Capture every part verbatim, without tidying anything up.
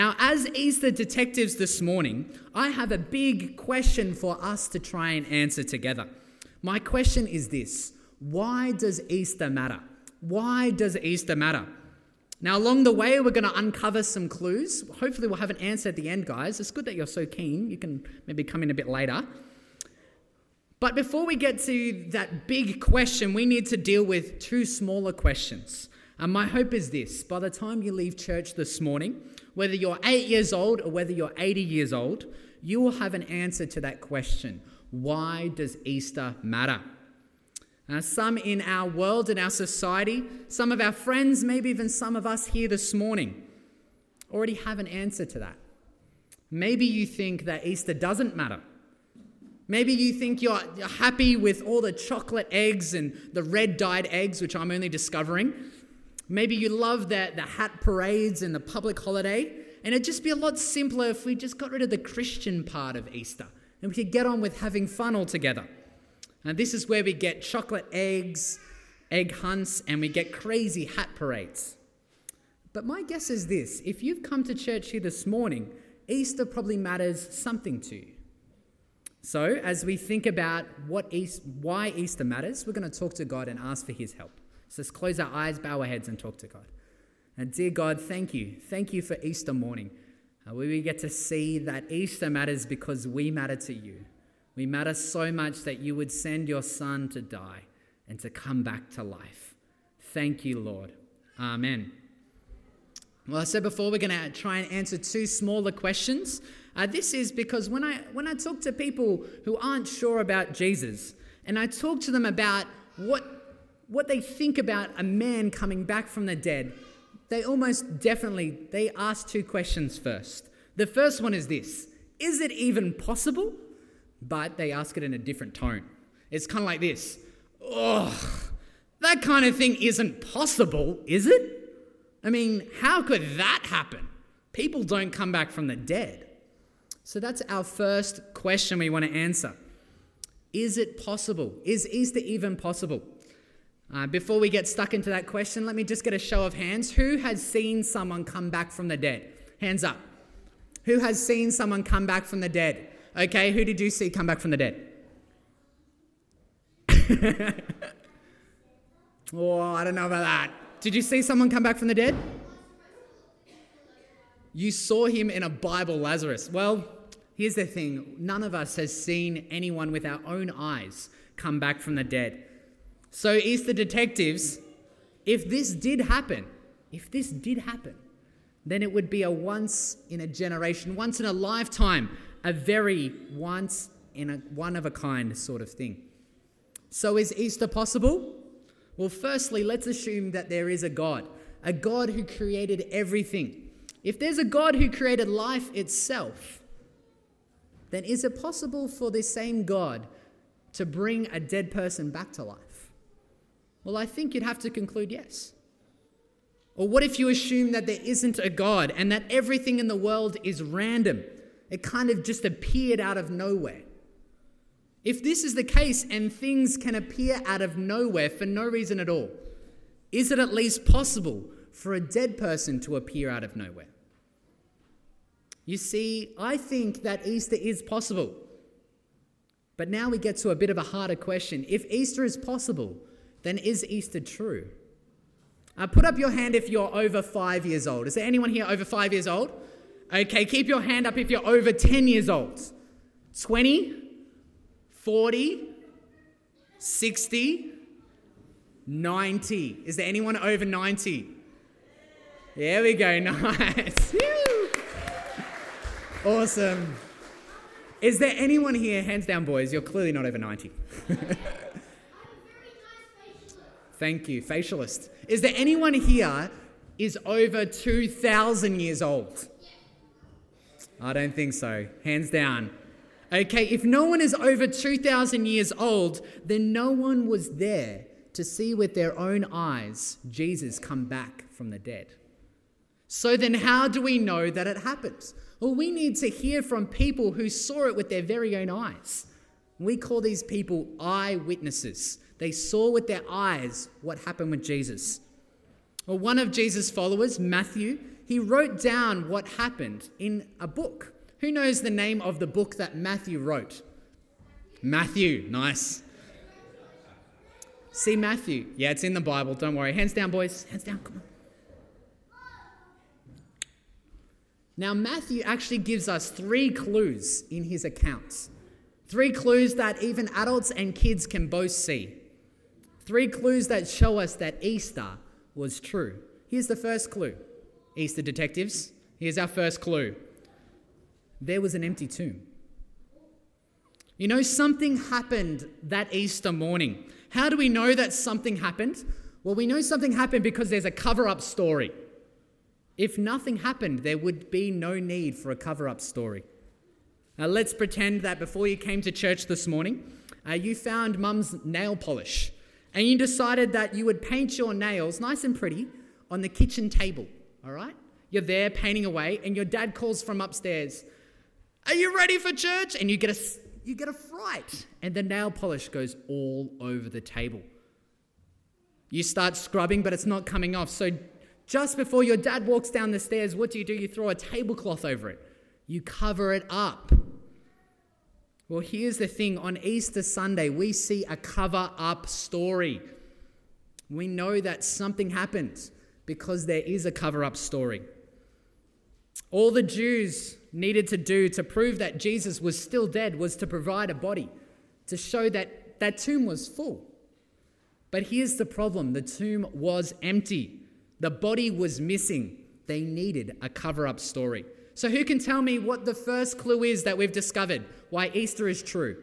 Now, as Easter detectives this morning, I have a big question for us to try and answer together. My question is this: why does Easter matter? Why does Easter matter? Now, along the way, we're going to uncover some clues. Hopefully, we'll have an answer at the end, guys. It's good that you're so keen. You can maybe come in a bit later. But before we get to that big question, we need to deal with two smaller questions. And my hope is this: by the time you leave church this morning, whether you're eight years old or whether you're eighty years old, you will have an answer to that question. Why does Easter matter? Now, some in our world, in our society, some of our friends, maybe even some of us here this morning, already have an answer to that. Maybe you think that Easter doesn't matter. Maybe you think you're, you're happy with all the chocolate eggs and the red dyed eggs, which I'm only discovering. Maybe you love the, the hat parades and the public holiday. And it'd just be a lot simpler if we just got rid of the Christian part of Easter and we could get on with having fun all together. And this is where we get chocolate eggs, egg hunts, and we get crazy hat parades. But my guess is this: if you've come to church here this morning, Easter probably matters something to you. So as we think about what East, why Easter matters, we're going to talk to God and ask for his help. So let's close our eyes, bow our heads, and talk to God. And dear God, thank you. Thank you for Easter morning. Uh, we get to see that Easter matters because we matter to you. We matter so much that you would send your son to die and to come back to life. Thank you, Lord. Amen. Well, I said before, we're going to try and answer two smaller questions. Uh, this is because when I when I talk to people who aren't sure about Jesus, and I talk to them about what what they think about a man coming back from the dead, they almost definitely, they ask two questions first. The first one is this: is it even possible? But they ask it in a different tone. It's kind of like this: oh, that kind of thing isn't possible, is it? I mean, how could that happen? People don't come back from the dead. So that's our first question we want to answer. Is it possible? Is Easter even possible? Uh, before we get stuck into that question, let me just get a show of hands. Who has seen someone come back from the dead? Hands up. Who has seen someone come back from the dead? Okay, who did you see come back from the dead? Oh, I don't know about that. Did you see someone come back from the dead? You saw him in a Bible, Lazarus. Well, here's the thing. None of us has seen anyone with our own eyes come back from the dead. So Easter detectives, if this did happen, if this did happen, then it would be a once in a generation, once in a lifetime, a very once in a one of a kind sort of thing. So is Easter possible? Well, firstly, let's assume that there is a God, a God who created everything. If there's a God who created life itself, then is it possible for this same God to bring a dead person back to life? Well, I think you'd have to conclude yes. Or what if you assume that there isn't a God and that everything in the world is random? It kind of just appeared out of nowhere. If this is the case and things can appear out of nowhere for no reason at all, is it at least possible for a dead person to appear out of nowhere? You see, I think that Easter is possible. But now we get to a bit of a harder question. If Easter is possible, then is Easter true? Uh, put up your hand if you're over five years old. Is there anyone here over five years old? Okay, keep your hand up if you're over ten years old. twenty, forty, sixty, ninety. Is there anyone over ninety? There we go, nice. Awesome. Is there anyone here, hands down boys, you're clearly not over ninety. Thank you, facialist. Is there anyone here is over two thousand years old? I don't think so. Hands down. Okay, if no one is over two thousand years old, then no one was there to see with their own eyes Jesus come back from the dead. So then how do we know that it happens? Well, we need to hear from people who saw it with their very own eyes. We call these people eyewitnesses. They saw with their eyes what happened with Jesus. Well, one of Jesus' followers, Matthew, he wrote down what happened in a book. Who knows the name of the book that Matthew wrote? Matthew, nice. See Matthew. Yeah, it's in the Bible, don't worry. Hands down, boys. Hands down, come on. Now, Matthew actually gives us three clues in his accounts. Three clues that even adults and kids can both see. Three clues that show us that Easter was true. Here's the first clue. Easter detectives, here's our first clue. There was an empty tomb. You know, something happened that Easter morning. How do we know that something happened? Well, we know something happened because there's a cover-up story. If nothing happened, there would be no need for a cover-up story. Now, let's pretend that before you came to church this morning, uh, you found Mum's nail polish, and you decided that you would paint your nails nice and pretty on the kitchen table, all right? You're there painting away, and your dad calls from upstairs, "Are you ready for church?" And you get a, you get a fright, and the nail polish goes all over the table. You start scrubbing, but it's not coming off. So just before your dad walks down the stairs, what do you do? You throw a tablecloth over it. You cover it up. Well, here's the thing. On Easter Sunday, we see a cover-up story. We know that something happened because there is a cover-up story. All the Jews needed to do to prove that Jesus was still dead was to provide a body, to show that that tomb was full. But here's the problem. The tomb was empty. The body was missing. They needed a cover-up story. So who can tell me what the first clue is that we've discovered why Easter is true?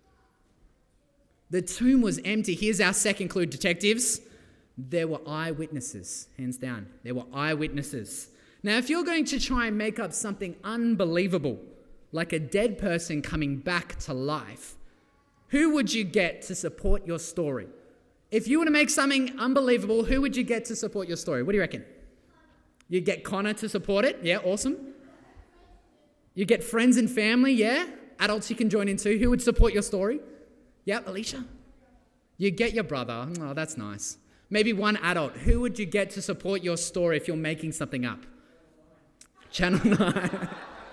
The tomb was empty. Here's our second clue, detectives. There were eyewitnesses, hands down. There were eyewitnesses. Now, if you're going to try and make up something unbelievable, like a dead person coming back to life, who would you get to support your story? If you were to make something unbelievable, who would you get to support your story? What do you reckon? You get Connor to support it? Yeah, awesome. You get friends and family, yeah? Adults you can join in too. Who would support your story? Yeah, Alicia? You get your brother. Oh, that's nice. Maybe one adult. Who would you get to support your story if you're making something up? Channel nine.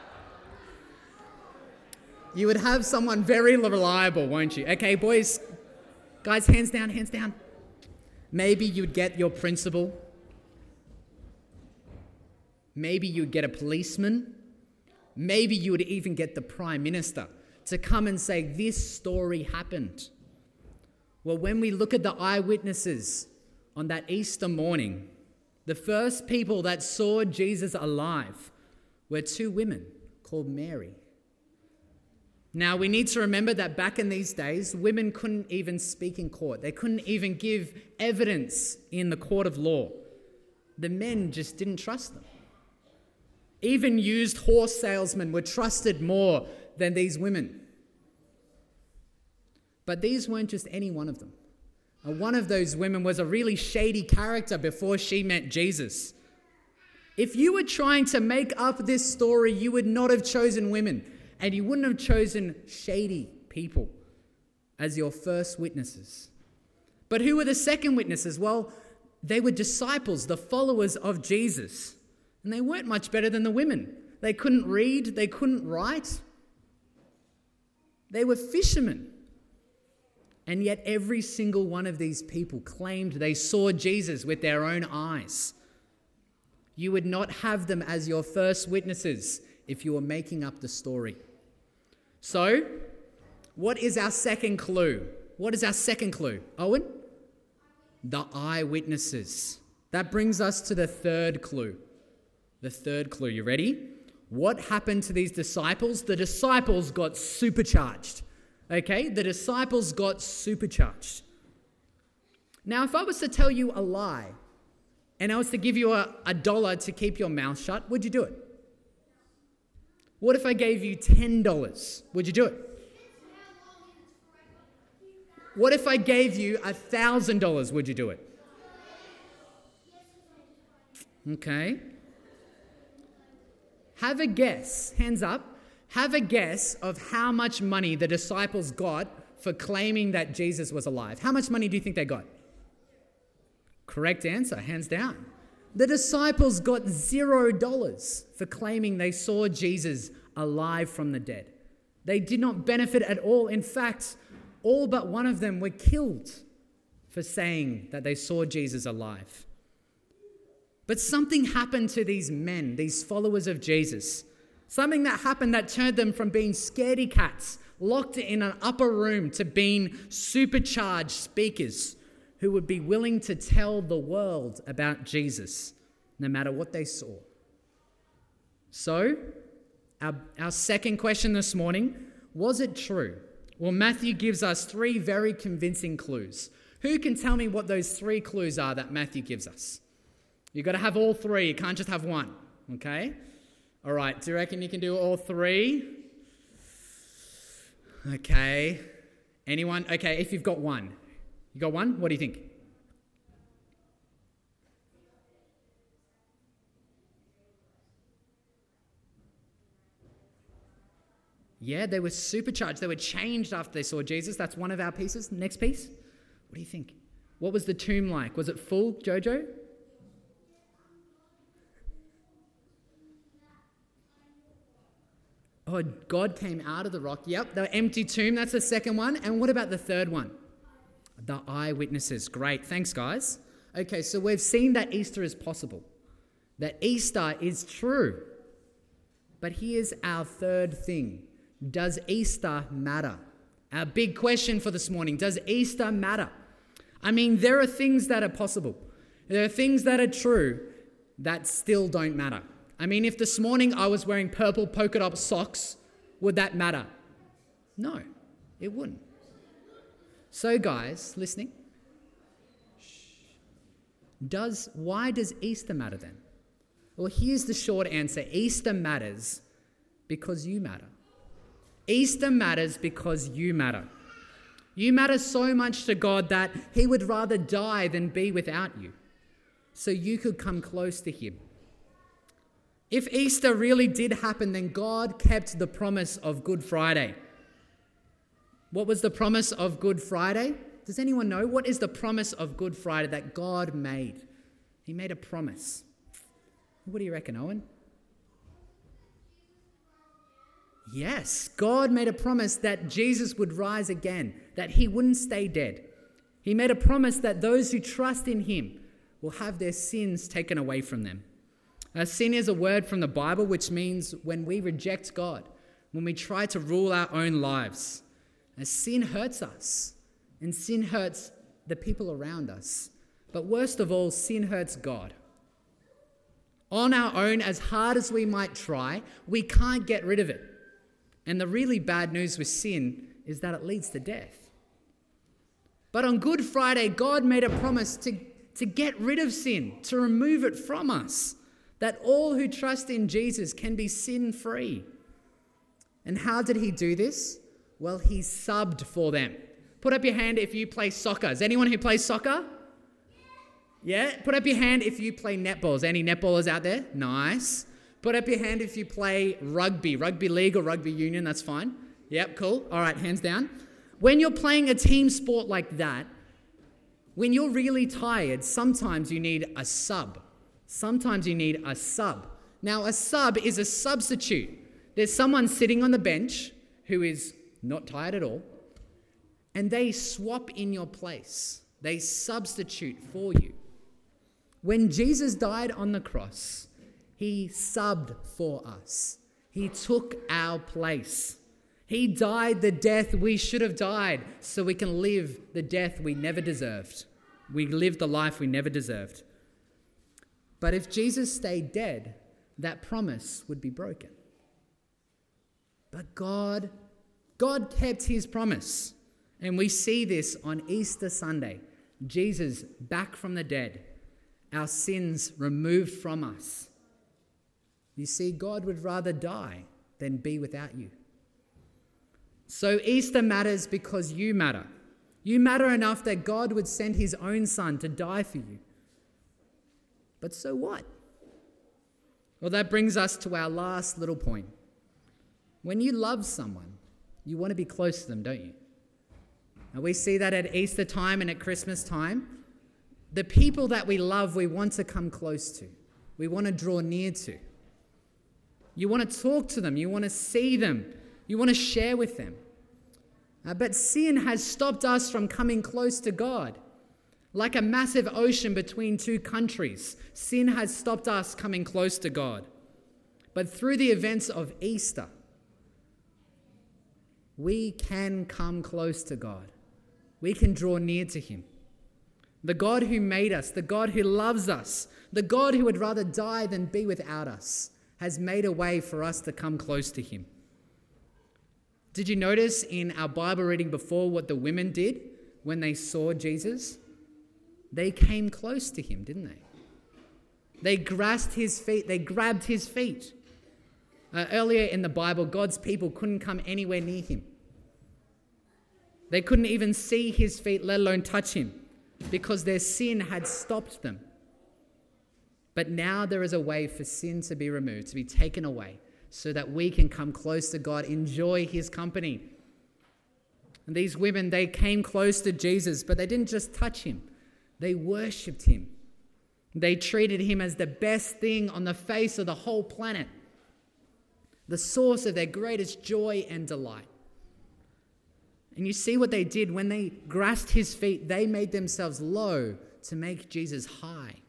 You would have someone very reliable, won't you? Okay, boys, guys, hands down, hands down. Maybe you'd get your principal. Maybe you'd get a policeman. Maybe you would even get the Prime Minister to come and say, this story happened. Well, when we look at the eyewitnesses on that Easter morning, the first people that saw Jesus alive were two women called Mary. Now, we need to remember that back in these days, women couldn't even speak in court. They couldn't even give evidence in the court of law. The men just didn't trust them. Even used horse salesmen were trusted more than these women. But these weren't just any one of them. And one of those women was a really shady character before she met Jesus. If you were trying to make up this story, you would not have chosen women, and you wouldn't have chosen shady people as your first witnesses. But who were the second witnesses? Well, they were disciples, the followers of Jesus. And they weren't much better than the women. They couldn't read, they couldn't write. They were fishermen. And yet every single one of these people claimed they saw Jesus with their own eyes. You would not have them as your first witnesses if you were making up the story. So, what is our second clue? What is our second clue? Owen? The eyewitnesses. That brings us to the third clue. The third clue, you ready? What happened to these disciples? The disciples got supercharged. Okay, the disciples got supercharged. Now, if I was to tell you a lie, and I was to give you a, a dollar to keep your mouth shut, would you do it? What if I gave you ten dollars? Would you do it? What if I gave you one thousand dollars? Would you do it? Okay. Have a guess, hands up, have a guess of how much money the disciples got for claiming that Jesus was alive. How much money do you think they got? Correct answer, hands down. The disciples got zero dollars for claiming they saw Jesus alive from the dead. They did not benefit at all. In fact, all but one of them were killed for saying that they saw Jesus alive. But something happened to these men, these followers of Jesus. Something that happened that turned them from being scaredy cats, locked in an upper room, to being supercharged speakers who would be willing to tell the world about Jesus, no matter what they saw. So, our, our second question this morning, was it true? Well, Matthew gives us three very convincing clues. Who can tell me what those three clues are that Matthew gives us? You've got to have all three. You can't just have one, okay? All right, do you reckon you can do all three? Okay. Anyone? Okay, if you've got one. You got one? What do you think? Yeah, they were supercharged. They were changed after they saw Jesus. That's one of our pieces. Next piece. What do you think? What was the tomb like? Was it full, Jojo? Oh, God came out of the rock. Yep, the empty tomb. That's the second one. And what about the third one? The eyewitnesses. Great. Thanks, guys. Okay, so we've seen that Easter is possible. That Easter is true. But here's our third thing. Does Easter matter? Our big question for this morning. Does Easter matter? I mean, there are things that are possible. There are things that are true that still don't matter. I mean, if this morning I was wearing purple polka dot socks, would that matter? No, it wouldn't. So guys, listening, does why does Easter matter then? Well, here's the short answer. Easter matters because you matter. Easter matters because you matter. You matter so much to God that he would rather die than be without you, so you could come close to him. If Easter really did happen, then God kept the promise of Good Friday. What was the promise of Good Friday? Does anyone know? What is the promise of Good Friday that God made? He made a promise. What do you reckon, Owen? Yes, God made a promise that Jesus would rise again, that he wouldn't stay dead. He made a promise that those who trust in him will have their sins taken away from them. Now, sin is a word from the Bible which means when we reject God, when we try to rule our own lives. Now, sin hurts us, and sin hurts the people around us. But worst of all, sin hurts God. On our own, as hard as we might try, we can't get rid of it. And the really bad news with sin is that it leads to death. But on Good Friday, God made a promise to, to get rid of sin, to remove it from us, that all who trust in Jesus can be sin-free. And how did he do this? Well, he subbed for them. Put up your hand if you play soccer. Is anyone who plays soccer? Yeah? Put up your hand if you play netball. Is any netballers out there? Nice. Put up your hand if you play rugby, rugby league or rugby union, that's fine. Yep, cool. All right, hands down. When you're playing a team sport like that, when you're really tired, sometimes you need a sub. Sometimes you need a sub. Now, a sub is a substitute. There's someone sitting on the bench who is not tired at all, and they swap in your place. They substitute for you. When Jesus died on the cross, he subbed for us. He took our place. He died the death we should have died so we can live the death we never deserved. We lived the life we never deserved. But if Jesus stayed dead, that promise would be broken. But God, God kept his promise. And we see this on Easter Sunday. Jesus back from the dead. Our sins removed from us. You see, God would rather die than be without you. So Easter matters because you matter. You matter enough that God would send his own son to die for you. But so what? Well, that brings us to our last little point. When you love someone, you want to be close to them, don't you? Now, we see that at Easter time and at Christmas time. The people that we love, we want to come close to. We want to draw near to. You want to talk to them. You want to see them. You want to share with them. Uh, but sin has stopped us from coming close to God. Like a massive ocean between two countries, sin has stopped us coming close to God. But through the events of Easter, we can come close to God. We can draw near to him. The God who made us, the God who loves us, the God who would rather die than be without us, has made a way for us to come close to him. Did you notice in our Bible reading before what the women did when they saw Jesus? They came close to him, didn't they? They grasped his feet. They grabbed his feet. Uh, earlier in the Bible, God's people couldn't come anywhere near him. They couldn't even see his feet, let alone touch him, because their sin had stopped them. But now there is a way for sin to be removed, to be taken away, so that we can come close to God, enjoy his company. And these women, they came close to Jesus, but they didn't just touch him. They worshipped him. They treated him as the best thing on the face of the whole planet, the source of their greatest joy and delight. And you see what they did when they grasped his feet, they made themselves low to make Jesus high.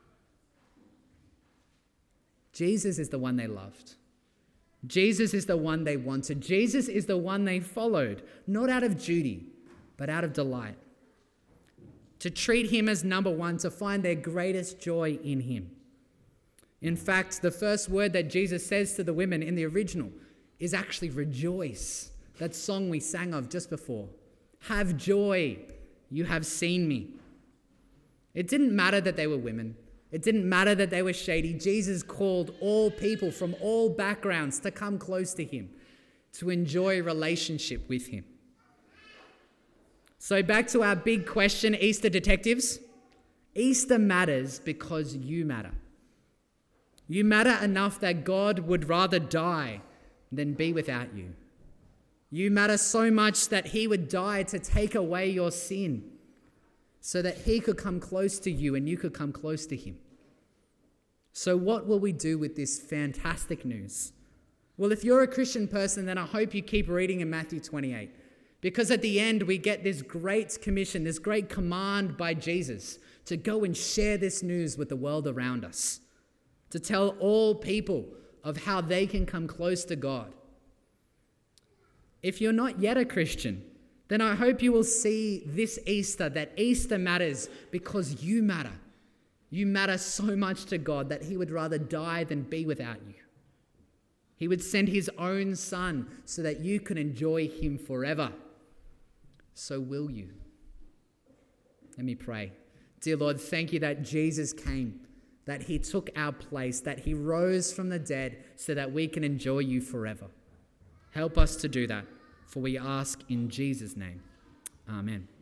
Jesus is the one they loved. Jesus is the one they wanted. Jesus is the one they followed, not out of duty, but out of delight. To treat him as number one, to find their greatest joy in him. In fact, the first word that Jesus says to the women in the original is actually rejoice. That song we sang of just before. Have joy, you have seen me. It didn't matter that they were women. It didn't matter that they were shady. Jesus called all people from all backgrounds to come close to him, to enjoy relationship with him. So back to our big question, Easter detectives. Easter matters because you matter. You matter enough that God would rather die than be without you. You matter so much that he would die to take away your sin so that he could come close to you and you could come close to him. So what will we do with this fantastic news? Well, if you're a Christian person, then I hope you keep reading in Matthew twenty-eight. Because at the end, we get this great commission, this great command by Jesus to go and share this news with the world around us, to tell all people of how they can come close to God. If you're not yet a Christian, then I hope you will see this Easter, that Easter matters because you matter. You matter so much to God that he would rather die than be without you. He would send his own son so that you can enjoy him forever. So will you? Let me pray. Dear Lord, thank you that Jesus came, that he took our place, that he rose from the dead so that we can enjoy you forever. Help us to do that, for we ask in Jesus' name. Amen.